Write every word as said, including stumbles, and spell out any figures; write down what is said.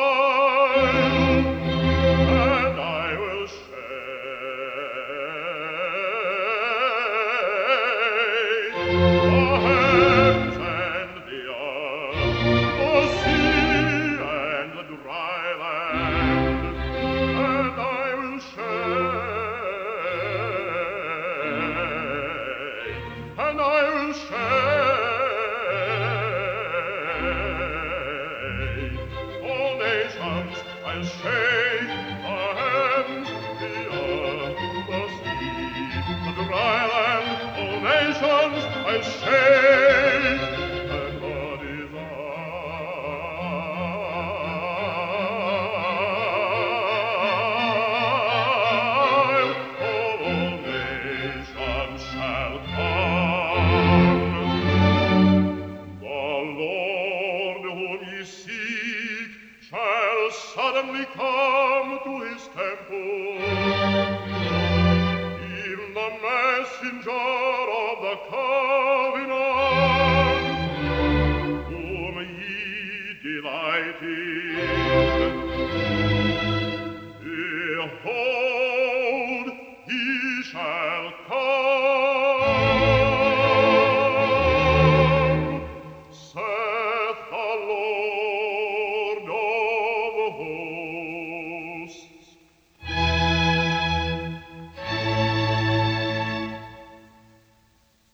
and I will shake the heavens and the earth, the sea and the dry land, and I will shake, and I will shake all nations. I'll shake the heavens, the earth, the sea, the dry land, all nations. I'll shake, and what is I'll, all nations shall come. The Lord whom ye seek shall suddenly come to his temple. Even the messenger of the covenant